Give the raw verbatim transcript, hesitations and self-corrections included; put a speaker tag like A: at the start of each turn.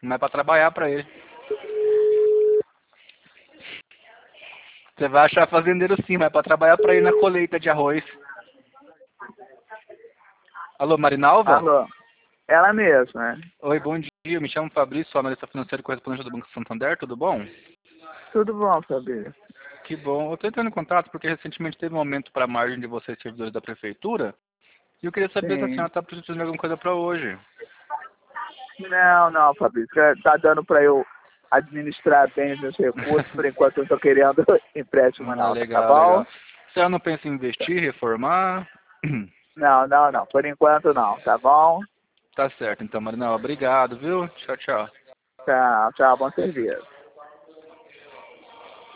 A: Não é pra trabalhar pra ele. Você vai achar fazendeiro sim, mas é pra trabalhar pra ele na colheita de arroz. Alô, Marinalva?
B: Alô, ela mesma, né?
A: Oi, bom dia. Me chamo Fabrício, sou analista financeiro e correspondente do Banco Santander, tudo bom?
B: Tudo bom, Fabrício?
A: Que bom. Eu estou entrando em contato porque recentemente teve um aumento para a margem de vocês, servidores da prefeitura, e eu queria saber se a senhora
B: Sim.
A: está precisando de alguma coisa para hoje.
B: Não, não, Fabrício. Tá dando para eu administrar bem os meus recursos. Por enquanto eu tô querendo empréstimo
A: Ah,
B: não, tá
A: legal,
B: bom?
A: legal. A senhora não pensa em investir, reformar?
B: Não, não, não. Por enquanto não, tá bom?
A: Tá certo, então, Marinalva. Obrigado, viu? Tchau, tchau.
B: Tchau, tchau. Bom serviço.